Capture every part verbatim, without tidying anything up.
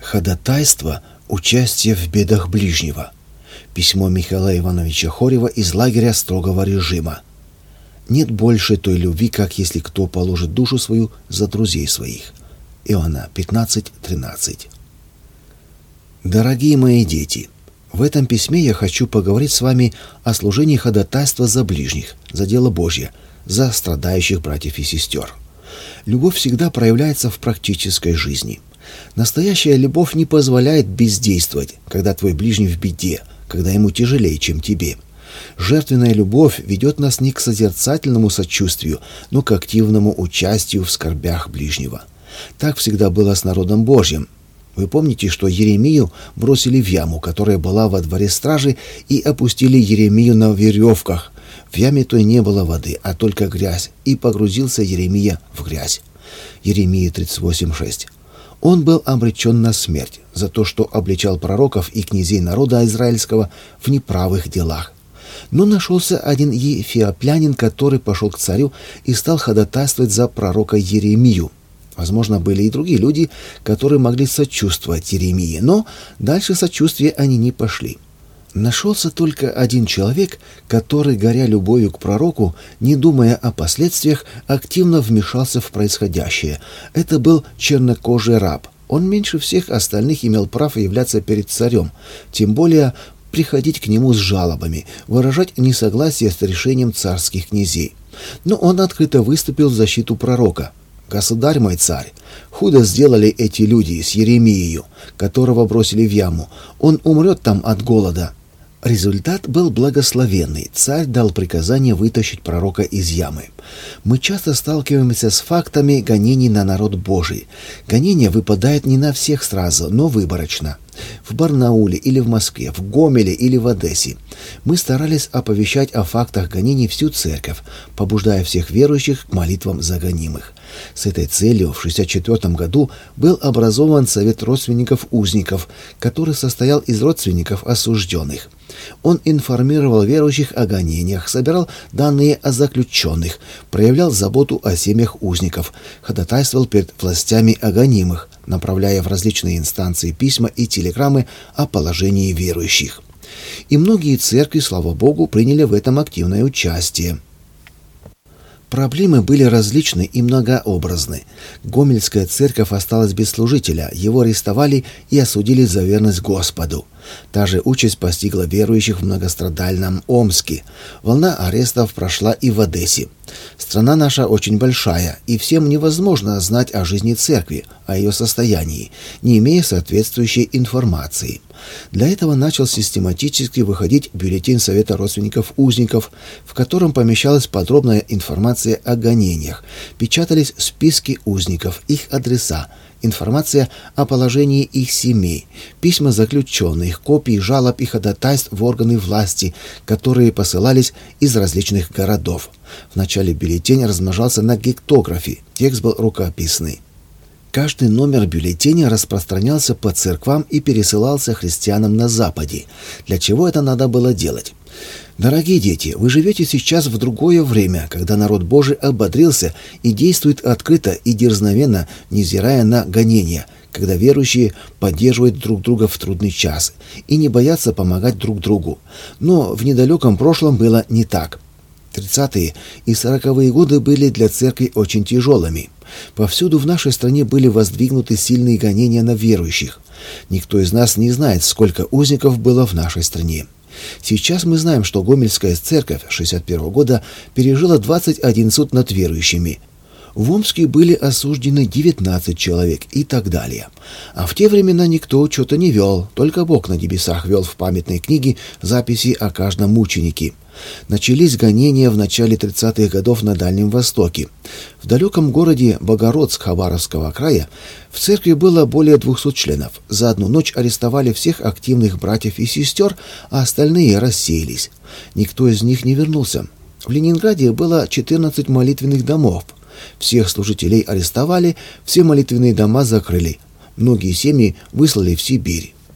Ходатайство – участие в бедах ближнего. Письмо Михаила Ивановича Хорева из лагеря строгого режима. Нет больше той любви, как если кто положит душу свою за друзей своих. Иоанна пятнадцать тринадцать. Дорогие мои дети, в этом письме я хочу поговорить с вами о служении ходатайства за ближних, за дело Божье, за страдающих братьев и сестер. Любовь всегда проявляется в практической жизни. Настоящая любовь не позволяет бездействовать, когда твой ближний в беде, когда ему тяжелее, чем тебе. Жертвенная любовь ведет нас не к созерцательному сочувствию, но к активному участию в скорбях ближнего. Так всегда было с народом Божьим. Вы помните, что Еремию бросили в яму, которая была во дворе стражи, и опустили Еремию на веревках. В яме той не было воды, а только грязь, и погрузился Еремия в грязь. Еремия тридцать восемь шесть. Он был обречен на смерть за то, что обличал пророков и князей народа израильского в неправых делах. Но нашелся один ефиоплянин, который пошел к царю и стал ходатайствовать за пророка Еремию. Возможно, были и другие люди, которые могли сочувствовать Еремии, но дальше сочувствия они не пошли. Нашелся только один человек, который, горя любовью к пророку, не думая о последствиях, активно вмешался в происходящее. Это был чернокожий раб. Он меньше всех остальных имел право являться перед царем, тем более приходить к нему с жалобами, выражать несогласие с решением царских князей. Но он открыто выступил в защиту пророка. «Государь мой царь, худо сделали эти люди с Еремией, которого бросили в яму. Он умрет там от голода». Результат был благословенный. Царь дал приказание вытащить пророка из ямы. Мы часто сталкиваемся с фактами гонений на народ Божий. Гонения выпадают не на всех сразу, но выборочно. В Барнауле или в Москве, в Гомеле или в Одессе. Мы старались оповещать о фактах гонений всю церковь, побуждая всех верующих к молитвам за гонимых. С этой целью в шестьдесят четвёртом году был образован Совет родственников узников, который состоял из родственников осужденных. Он информировал верующих о гонениях, собирал данные о заключенных, проявлял заботу о семьях узников, ходатайствовал перед властями о гонимых, направляя в различные инстанции письма и телеграммы о положении верующих. И многие церкви, слава Богу, приняли в этом активное участие. Проблемы были различны и многообразны. Гомельская церковь осталась без служителя, его арестовали и осудили за верность Господу. Та же участь постигла верующих в многострадальном Омске. Волна арестов прошла и в Одессе. Страна наша очень большая, и всем невозможно знать о жизни церкви, о ее состоянии, не имея соответствующей информации. Для этого начал систематически выходить бюллетень Совета родственников узников, в котором помещалась подробная информация о гонениях, печатались списки узников, их адреса, информация о положении их семей, письма заключенных, копии жалоб и ходатайств в органы власти, которые посылались из различных городов. Вначале бюллетень размножался на гектографе, текст был рукописный. Каждый номер бюллетеня распространялся по церквам и пересылался христианам на Западе. Для чего это надо было делать? Дорогие дети, вы живете сейчас в другое время, когда народ Божий ободрился и действует открыто и дерзновенно, невзирая на гонения, когда верующие поддерживают друг друга в трудный час и не боятся помогать друг другу. Но в недалеком прошлом было не так. тридцатые и сороковые годы были для церкви очень тяжелыми. Повсюду в нашей стране были воздвигнуты сильные гонения на верующих. Никто из нас не знает, сколько узников было в нашей стране. Сейчас мы знаем, что Гомельская церковь шестьдесят первого года пережила двадцать один суд над верующими. В Омске были осуждены девятнадцать человек и так далее. А в те времена никто учета не вел, только Бог на небесах вел в памятной книге записи о каждом мученике. Начались гонения в начале тридцатых годов на Дальнем Востоке. В далеком городе Богородск Хабаровского края в церкви было более двухсот членов. За одну ночь арестовали всех активных братьев и сестер, а остальные рассеялись. Никто из них не вернулся. В Ленинграде было четырнадцать молитвенных домов. Всех служителей арестовали, все молитвенные дома закрыли. Многие семьи выслали в Сибирь.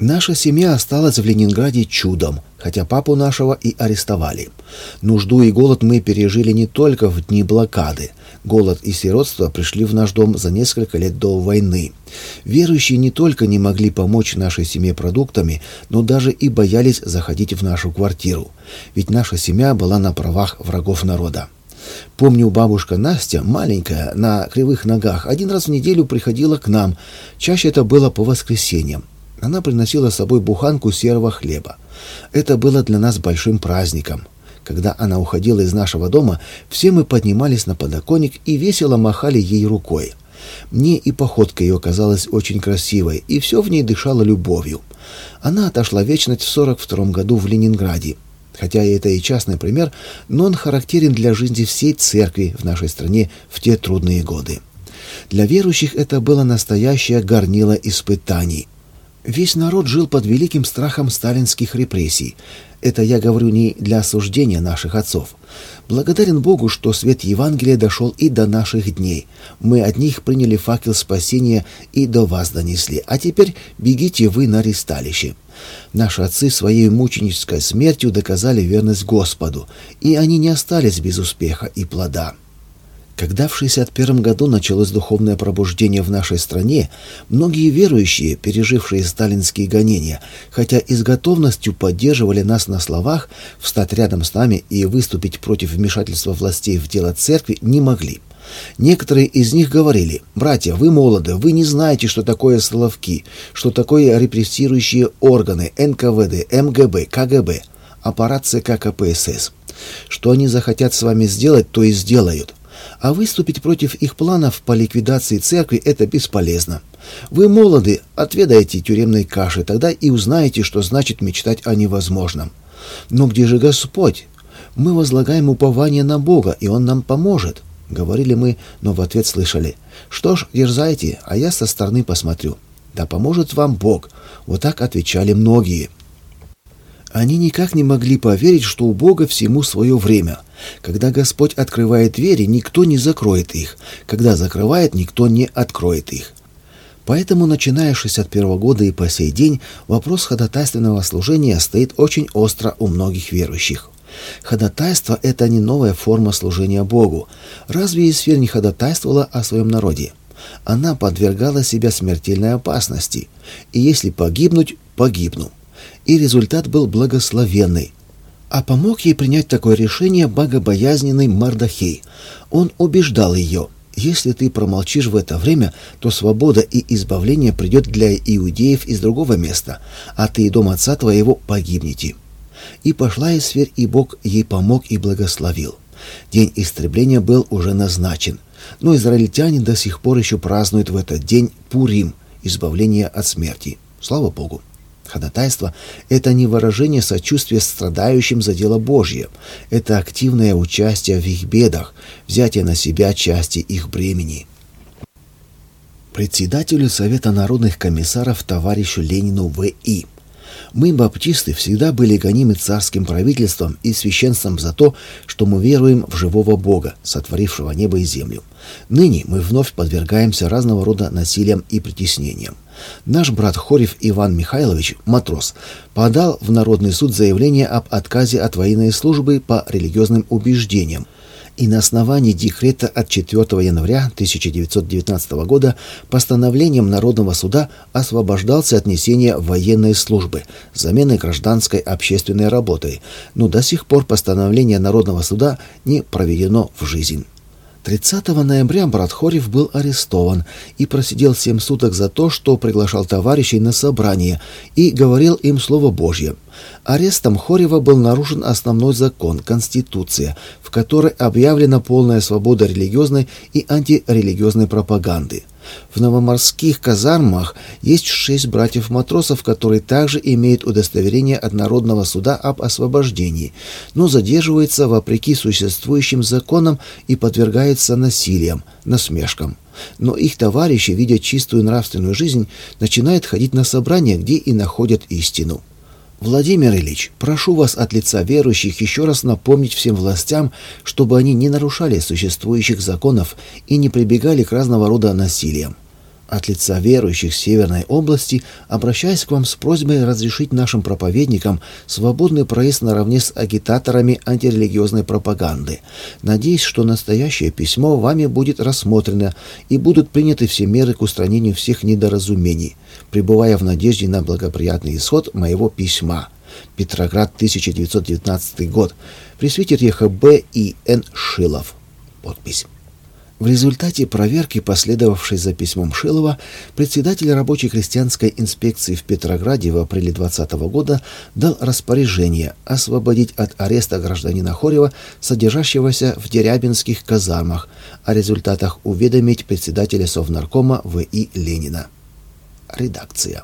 Наша семья осталась в Ленинграде чудом, хотя папу нашего и арестовали. Нужду и голод мы пережили не только в дни блокады. Голод и сиротство пришли в наш дом за несколько лет до войны. Верующие не только не могли помочь нашей семье продуктами, но даже и боялись заходить в нашу квартиру. Ведь наша семья была на правах врагов народа. Помню, бабушка Настя, маленькая, на кривых ногах, один раз в неделю приходила к нам. Чаще это было по воскресеньям. Она приносила с собой буханку серого хлеба. Это было для нас большим праздником. Когда она уходила из нашего дома, все мы поднимались на подоконник и весело махали ей рукой. Мне и походка ее казалась очень красивой, и все в ней дышало любовью. Она отошла в вечность в сорок втором году в Ленинграде. Хотя это и частный пример, но он характерен для жизни всей церкви в нашей стране в те трудные годы. Для верующих это было настоящее горнило испытаний. Весь народ жил под великим страхом сталинских репрессий. Это я говорю не для осуждения наших отцов. Благодарен Богу, что свет Евангелия дошел и до наших дней. Мы от них приняли факел спасения и до вас донесли. А теперь бегите вы на ристалище. Наши отцы своей мученической смертью доказали верность Господу, и они не остались без успеха и плода. Когда в шестьдесят первом году началось духовное пробуждение в нашей стране, многие верующие, пережившие сталинские гонения, хотя и с готовностью поддерживали нас на словах, встать рядом с нами и выступить против вмешательства властей в дело церкви не могли. Некоторые из них говорили: «Братья, вы молоды, вы не знаете, что такое Соловки, что такое репрессирующие органы эн ка вэ дэ, эм гэ бэ, ка гэ бэ, аппарат цэ ка ка пэ эс эс. Что они захотят с вами сделать, то и сделают. А выступить против их планов по ликвидации церкви – это бесполезно. Вы молоды, отведаете тюремной каши, тогда и узнаете, что значит мечтать о невозможном. Но где же Господь? Мы возлагаем упование на Бога, и Он нам поможет», — говорили мы, но в ответ слышали: «Что ж, дерзайте, а я со стороны посмотрю». «Да поможет вам Бог», — вот так отвечали многие. Они никак не могли поверить, что у Бога всему свое время. Когда Господь открывает двери, никто не закроет их. Когда закрывает, никто не откроет их. Поэтому, начиная с шестьдесят первого года и по сей день, вопрос ходатайственного служения стоит очень остро у многих верующих. Ходатайство – это не новая форма служения Богу. Разве Есфирь не ходатайствовала о своем народе? Она подвергала себя смертельной опасности. И если погибнуть, погибну. И результат был благословенный. А помог ей принять такое решение богобоязненный Мардохей. Он убеждал ее: если ты промолчишь в это время, то свобода и избавление придет для иудеев из другого места, а ты и дом отца твоего погибнете. И пошла Есфирь, и Бог ей помог и благословил. День истребления был уже назначен, но израильтяне до сих пор еще празднуют в этот день Пурим, избавление от смерти. Слава Богу! Ходатайство – это не выражение сочувствия страдающим за дело Божье. Это активное участие в их бедах, взятие на себя части их бремени. Председателю Совета народных комиссаров товарищу Ленину В И Мы, баптисты, всегда были гонимы царским правительством и священством за то, что мы веруем в живого Бога, сотворившего небо и землю. Ныне мы вновь подвергаемся разного рода насилиям и притеснениям. Наш брат Хорев Иван Михайлович, матрос, подал в Народный суд заявление об отказе от военной службы по религиозным убеждениям, и на основании декрета от четвёртого января тысяча девятьсот девятнадцатого года постановлением Народного суда освобождался от несения военной службы с заменой гражданской общественной работой, но до сих пор постановление Народного суда не проведено в жизнь. тридцатого ноября брат Хорев был арестован и просидел семь суток за то, что приглашал товарищей на собрание и говорил им Слово Божье. Арестом Хорева был нарушен основной закон – Конституция, в которой объявлена полная свобода религиозной и антирелигиозной пропаганды. В новоморских казармах есть шесть братьев-матросов, которые также имеют удостоверение от Народного суда об освобождении, но задерживаются вопреки существующим законам и подвергаются насилиям, насмешкам. Но их товарищи, видя чистую нравственную жизнь, начинают ходить на собрания, где и находят истину. Владимир Ильич, прошу вас от лица верующих еще раз напомнить всем властям, чтобы они не нарушали существующих законов и не прибегали к разного рода насилиям. От лица верующих Северной области обращаюсь к вам с просьбой разрешить нашим проповедникам свободный проезд наравне с агитаторами антирелигиозной пропаганды. Надеюсь, что настоящее письмо вами будет рассмотрено и будут приняты все меры к устранению всех недоразумений, пребывая в надежде на благоприятный исход моего письма. Петроград, тысяча девятьсот девятнадцатый год. Пресвитер Е Х Б И Н Шилов. Подпись. В результате проверки, последовавшей за письмом Шилова, председатель рабочей крестьянской инспекции в Петрограде в апреле двадцатого года дал распоряжение освободить от ареста гражданина Хорева, содержащегося в Дерябинских казармах, о результатах уведомить председателя Совнаркома В И Ленина. Редакция.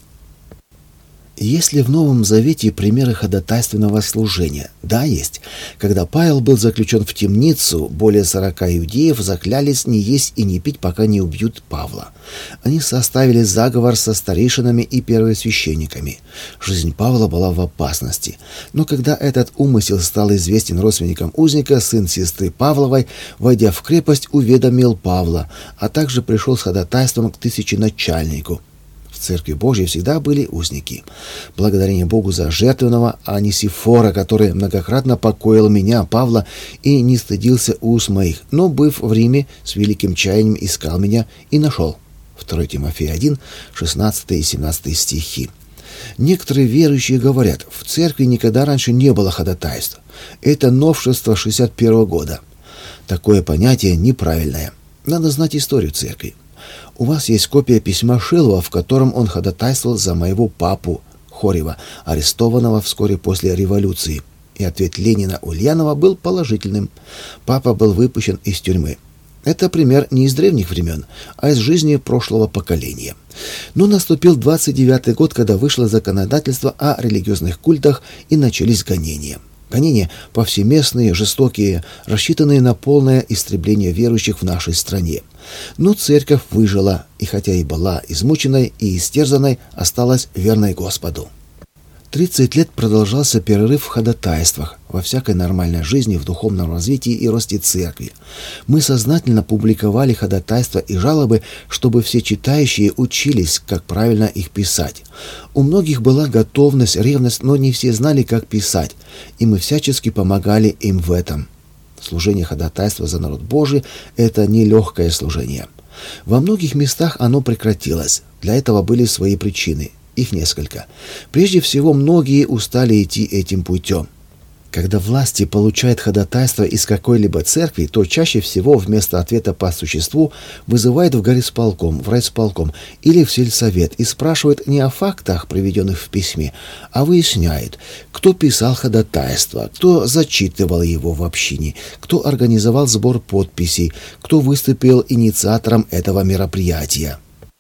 Есть ли в Новом Завете примеры ходатайственного служения? Да, есть. Когда Павел был заключен в темницу, более сорока иудеев заклялись не есть и не пить, пока не убьют Павла. Они составили заговор со старейшинами и первосвященниками. Жизнь Павла была в опасности. Но когда этот умысел стал известен родственникам узника, сын сестры Павловой, войдя в крепость, уведомил Павла, а также пришел с ходатайством к тысяченачальнику. В Церкви Божьей всегда были узники. Благодарение Богу за жертвенного Анисифора, который многократно покоил меня, Павла, и не стыдился уст моих, но, быв в Риме, с великим чаянием искал меня и нашел. второе Тимофея один, шестнадцатый и семнадцатый стихи. Некоторые верующие говорят, в Церкви никогда раньше не было ходатайства. Это новшество шестьдесят первого года. Такое понятие неправильное. Надо знать историю Церкви. У вас есть копия письма Шилова, в котором он ходатайствовал за моего папу Хорева, арестованного вскоре после революции. И ответ Ленина Ульянова был положительным. Папа был выпущен из тюрьмы. Это пример не из древних времен, а из жизни прошлого поколения. Но наступил двадцать девятый год, когда вышло законодательство о религиозных культах и начались гонения. Гонения повсеместные, жестокие, рассчитанные на полное истребление верующих в нашей стране. Но церковь выжила, и хотя и была измученной и истерзанной, осталась верной Господу. тридцать лет продолжался перерыв в ходатайствах, во всякой нормальной жизни, в духовном развитии и росте церкви. Мы сознательно публиковали ходатайства и жалобы, чтобы все читающие учились, как правильно их писать. У многих была готовность, ревность, но не все знали, как писать, и мы всячески помогали им в этом. Служение ходатайства за народ Божий – это нелегкое служение. Во многих местах оно прекратилось. Для этого были свои причины. Их несколько. Прежде всего, многие устали идти этим путем. Когда власти получают ходатайство из какой-либо церкви, то чаще всего вместо ответа по существу вызывают в горисполком, в райисполком или в сельсовет и спрашивают не о фактах, приведенных в письме, а выясняют, кто писал ходатайство, кто зачитывал его в общине, кто организовал сбор подписей, кто выступил инициатором этого мероприятия.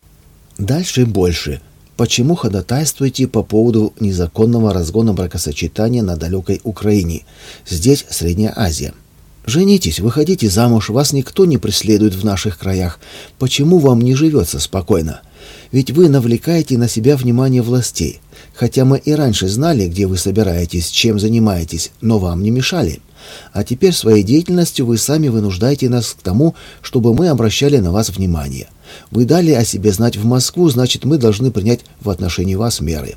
Дальше больше. Почему ходатайствуете по поводу незаконного разгона бракосочетания на далекой Украине? Здесь Средняя Азия. Женитесь, выходите замуж, вас никто не преследует в наших краях. Почему вам не живется спокойно? Ведь вы навлекаете на себя внимание властей. Хотя мы и раньше знали, где вы собираетесь, чем занимаетесь, но вам не мешали. А теперь своей деятельностью вы сами вынуждаете нас к тому, чтобы мы обращали на вас внимание. Вы дали о себе знать в Москву, значит, мы должны принять в отношении вас меры.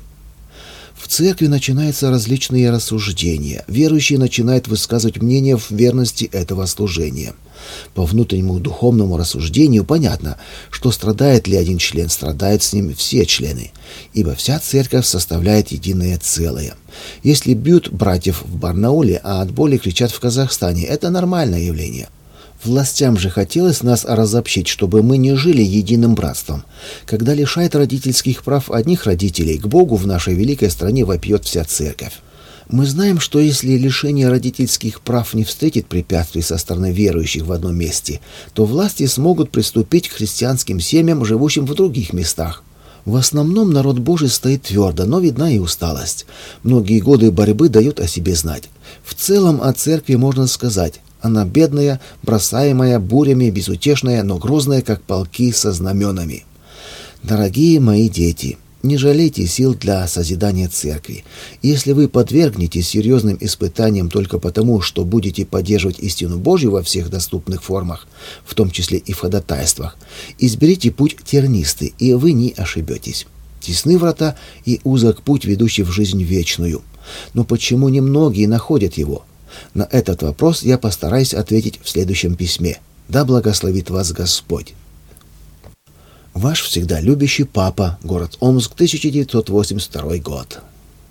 В церкви начинаются различные рассуждения. Верующие начинают высказывать мнение в верности этого служения. По внутреннему духовному рассуждению понятно, что страдает ли один член, страдают с ним все члены, ибо вся церковь составляет единое целое. Если бьют братьев в Барнауле, а от боли кричат в Казахстане, это нормальное явление. Властям же хотелось нас разобщить, чтобы мы не жили единым братством. Когда лишает родительских прав одних родителей, к Богу в нашей великой стране вопьет вся церковь. Мы знаем, что если лишение родительских прав не встретит препятствий со стороны верующих в одном месте, то власти смогут приступить к христианским семьям, живущим в других местах. В основном народ Божий стоит твердо, но видна и усталость. Многие годы борьбы дают о себе знать. В целом о церкви можно сказать: она бедная, бросаемая бурями, безутешная, но грозная, как полки со знаменами. Дорогие мои дети, Не жалейте сил для созидания церкви. Если вы подвергнетесь серьезным испытаниям только потому, что будете поддерживать истину Божью во всех доступных формах, в том числе и в ходатайствах, изберите путь тернистый, и вы не ошибетесь. Тесны врата и узок путь, ведущий в жизнь вечную. Но почему немногие находят его? На этот вопрос я постараюсь ответить в следующем письме. Да благословит вас Господь. Ваш всегда любящий папа, город Омск, тысяча девятьсот восемьдесят второй год.